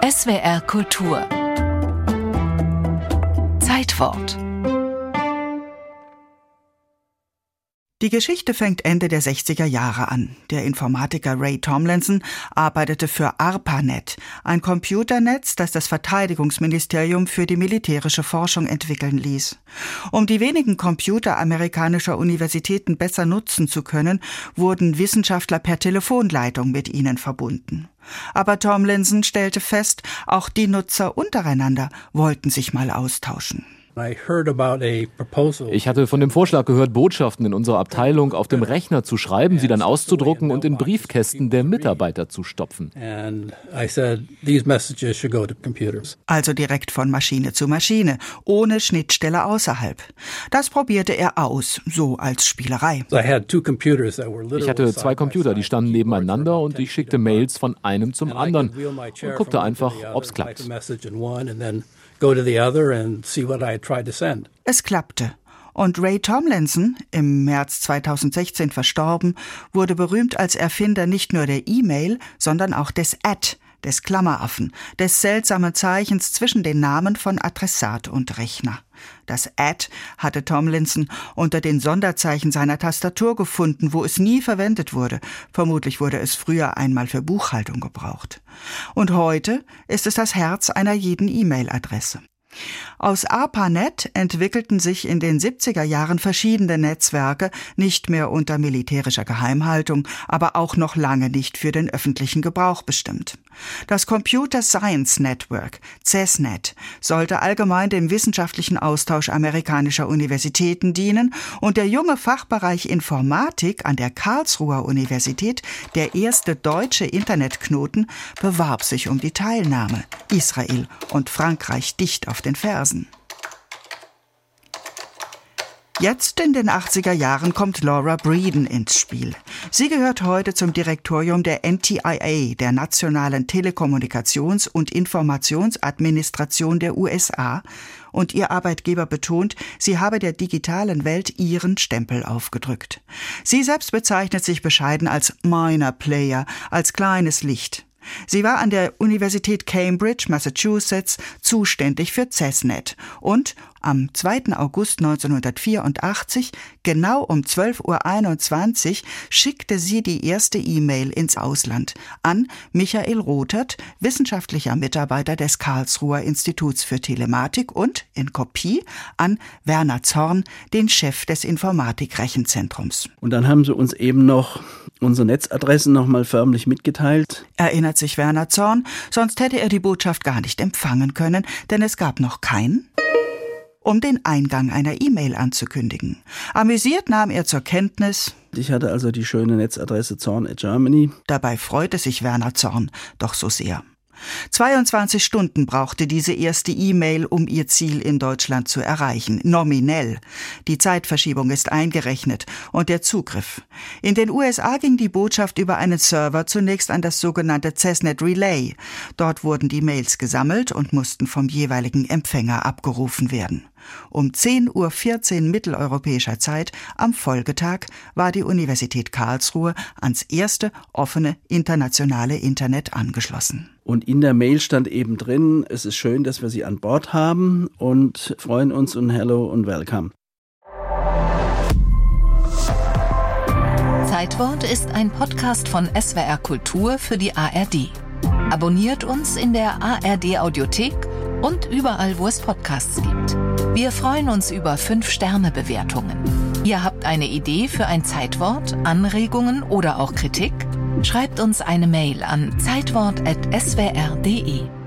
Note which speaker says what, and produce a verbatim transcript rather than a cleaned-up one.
Speaker 1: S W R Kultur Zeitwort.
Speaker 2: Die Geschichte fängt Ende der sechziger Jahre an. Der Informatiker Ray Tomlinson arbeitete für ARPANET, ein Computernetz, das das Verteidigungsministerium für die militärische Forschung entwickeln ließ. Um die wenigen Computer amerikanischer Universitäten besser nutzen zu können, wurden Wissenschaftler per Telefonleitung mit ihnen verbunden. Aber Tomlinson stellte fest, auch die Nutzer untereinander wollten sich mal austauschen.
Speaker 3: Ich hatte von dem Vorschlag gehört, Botschaften in unserer Abteilung auf dem Rechner zu schreiben, sie dann auszudrucken und in Briefkästen der Mitarbeiter zu stopfen.
Speaker 2: Also direkt von Maschine zu Maschine, ohne Schnittstelle außerhalb. Das probierte er aus, so als Spielerei.
Speaker 3: Ich hatte zwei Computer, die standen nebeneinander und ich schickte Mails von einem zum anderen und guckte einfach, ob's klappt.
Speaker 2: Es klappte. Und Ray Tomlinson, im März zweitausendsechzehn verstorben, wurde berühmt als Erfinder nicht nur der E-Mail, sondern auch des At, des Klammeraffen, des seltsamen Zeichens zwischen den Namen von Adressat und Rechner. Das At hatte Tomlinson unter den Sonderzeichen seiner Tastatur gefunden, wo es nie verwendet wurde. Vermutlich wurde es früher einmal für Buchhaltung gebraucht. Und heute ist es das Herz einer jeden E-Mail-Adresse. Aus ARPANET entwickelten sich in den siebziger Jahren verschiedene Netzwerke, nicht mehr unter militärischer Geheimhaltung, aber auch noch lange nicht für den öffentlichen Gebrauch bestimmt. Das Computer Science Network, CESNet, sollte allgemein dem wissenschaftlichen Austausch amerikanischer Universitäten dienen und der junge Fachbereich Informatik an der Karlsruher Universität, der erste deutsche Internetknoten, bewarb sich um die Teilnahme. Israel und Frankreich dicht auf den Fersen. Jetzt in den achtziger Jahren kommt Laura Breeden ins Spiel. Sie gehört heute zum Direktorium der N T I A, der Nationalen Telekommunikations- und Informationsadministration der U S A, und ihr Arbeitgeber betont, sie habe der digitalen Welt ihren Stempel aufgedrückt. Sie selbst bezeichnet sich bescheiden als Minor Player, als kleines Licht. Sie war an der Universität Cambridge, Massachusetts, zuständig für CESNet und am zweiten August neunzehnhundertvierundachtzig, genau um zwölf Uhr einundzwanzig, schickte sie die erste E-Mail ins Ausland an Michael Rothert, wissenschaftlicher Mitarbeiter des Karlsruher Instituts für Telematik, und in Kopie an Werner Zorn, den Chef des Informatik-Rechenzentrums.
Speaker 4: Und dann haben sie uns eben noch unsere Netzadressen noch mal förmlich mitgeteilt.
Speaker 2: Erinnert sich Werner Zorn, sonst hätte er die Botschaft gar nicht empfangen können, denn es gab noch keinen, um den Eingang einer E-Mail anzukündigen. Amüsiert nahm er zur Kenntnis:
Speaker 4: Ich hatte also die schöne Netzadresse zorn at germany.
Speaker 2: Dabei freute sich Werner Zorn doch so sehr. zweiundzwanzig Stunden brauchte diese erste E-Mail, um ihr Ziel in Deutschland zu erreichen. Nominell. Die Zeitverschiebung ist eingerechnet und der Zugriff. In den U S A ging die Botschaft über einen Server zunächst an das sogenannte CESNet Relay. Dort wurden die Mails gesammelt und mussten vom jeweiligen Empfänger abgerufen werden. Um zehn Uhr vierzehn mitteleuropäischer Zeit am Folgetag war die Universität Karlsruhe ans erste offene internationale Internet angeschlossen.
Speaker 4: Und in der Mail stand eben drin: Es ist schön, dass wir Sie an Bord haben und freuen uns und hello und welcome.
Speaker 1: Zeitwort ist ein Podcast von S W R Kultur für die A R D. Abonniert uns in der A R D Audiothek und überall, wo es Podcasts gibt. Wir freuen uns über fünf Sterne Bewertungen. Ihr habt eine Idee für ein Zeitwort, Anregungen oder auch Kritik? Schreibt uns eine Mail an zeitwort at s w r punkt d e.